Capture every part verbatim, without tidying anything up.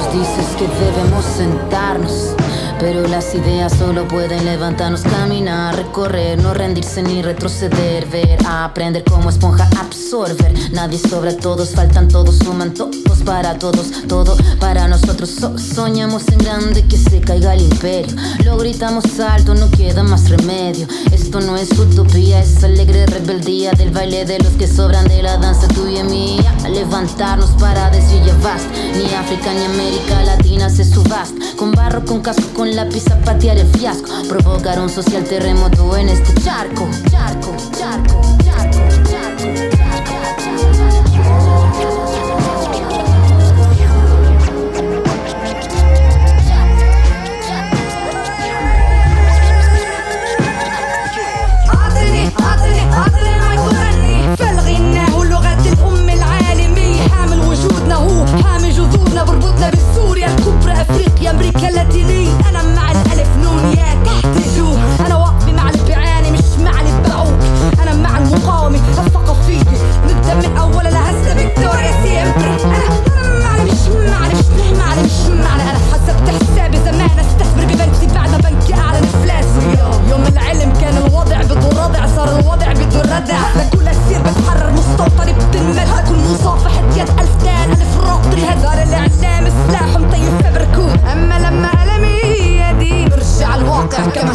dices que debemos sentarnos, pero las ideas solo pueden levantarnos, caminar, recorrer, no rendirse ni retroceder, ver, aprender como esponja, absorber. Nadie sobra, todos faltan, todos suman, todos para todos, todo para nosotros. So- soñamos en grande, que se caiga el imperio. Lo gritamos alto, no queda más remedio. Esto no es utopía, es alegre rebeldía del baile de los que sobran, de la danza tuya y mía. A levantarnos para decir ya basta. Ni África ni América Latina se subasta. Con barro, con casco, con lápiz a patear el fiasco. Provocar un social terremoto en este charco. Charco, charco, charco, charco. هو حامي جذورنا بربطنا بسوريا الكبرى افريقيا امريكا اللاتينية. انا مع الالف نون يا تحت جو، انا واقفة مع اللي بيعاني مش مع اللي بقوك. انا مع المقاومة الثقافية، نبدا من اول انا هسه فيكتوريا سيمبري. انا انا مع اللي مش مع اللي مش مع اللي مش مع انا حسبت حسابي زمان استثمر ببنكي بعد بنكي اعلن افلاسي. يوم العلم كان الوضع بده ردع، صار الوضع بده ردع. لكل اسير بتحرر مستوطن بتنمل، كل مصافحة يد الف دان الف راطري. هزار الاعلام سلاح مطيب فبركوت، اما لما قلمي يدي برجع الواقع كما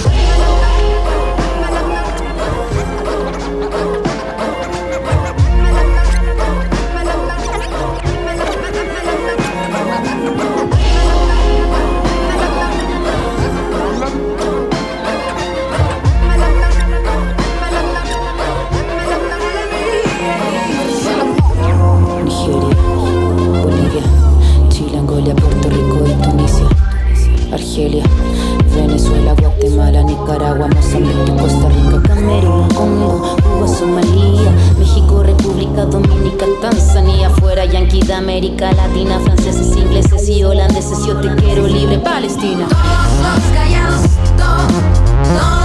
Puerto Rico y Tunisia, Argelia, Venezuela, Guatemala, Nicaragua, Mozambique, Costa Rica, Camerún, Congo, Cuba, Somalia, México, República Dominica, Tanzania, fuera yanqui de América Latina, franceses, ingleses y holandeses, yo te quiero libre, Palestina. Todos los callados, todos, todos.